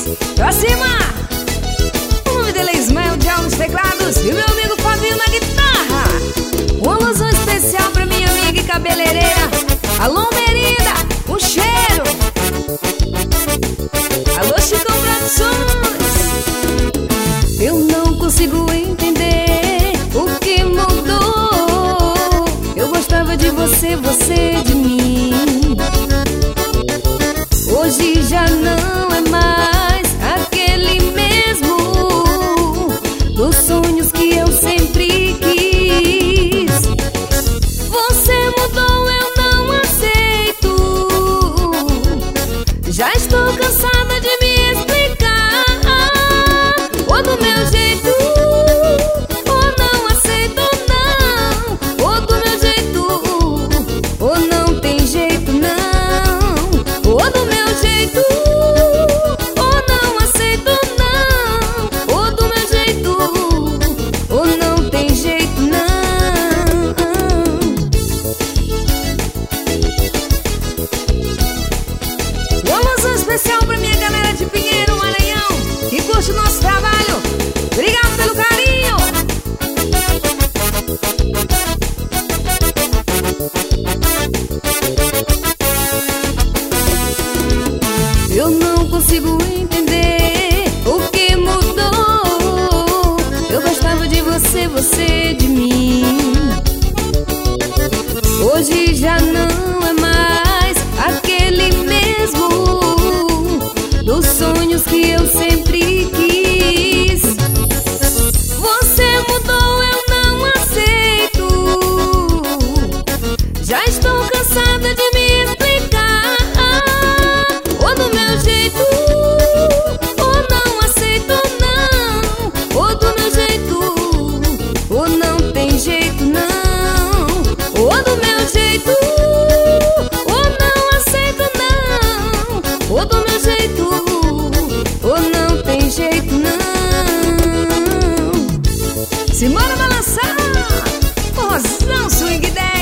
Pra cima! O nome dele é Ismael de Alves Teclados e meu amigo Fabinho na guitarra. Um alusão especial pra minha amiga e cabeleireira Alô Merida, um cheiro. Alô Chicão Produções. Eu não consigo entender o que mudou. Eu gostava de você, você de mim. Hoje já não é mais aquele mesmo dos sonhos que eu sempre quis. Você mudou, eu não aceito. Já estou cansada de me explicar. Ou do meu jeito, ou não aceito, não. Ou do meu jeito, ou não tem jeito, não. Ou do meu jeito, ou não aceito, não. Ou do meu jeito, ou não tem jeito, não. Um alusão especial pra minha galera de Pinheiro, Maranhão, que curte o nosso trabalho. Obrigado pelo carinho. Eu não consigo entender o que mudou. Eu gostava de você, você de mim. Hoje já não é mais aquele mesmo dos sonhos que eu sempre quis. Você mudou, eu não aceito. Já estou cansada de me explicar. Ou do meu jeito, ou não aceito, não. Ou do meu jeito, ou não tem jeito, não. Ou do meu jeito, ou não aceito, não. Ou do meu jeito, ou não tem jeito, não. Simbora balançar, forrozão, swing dance.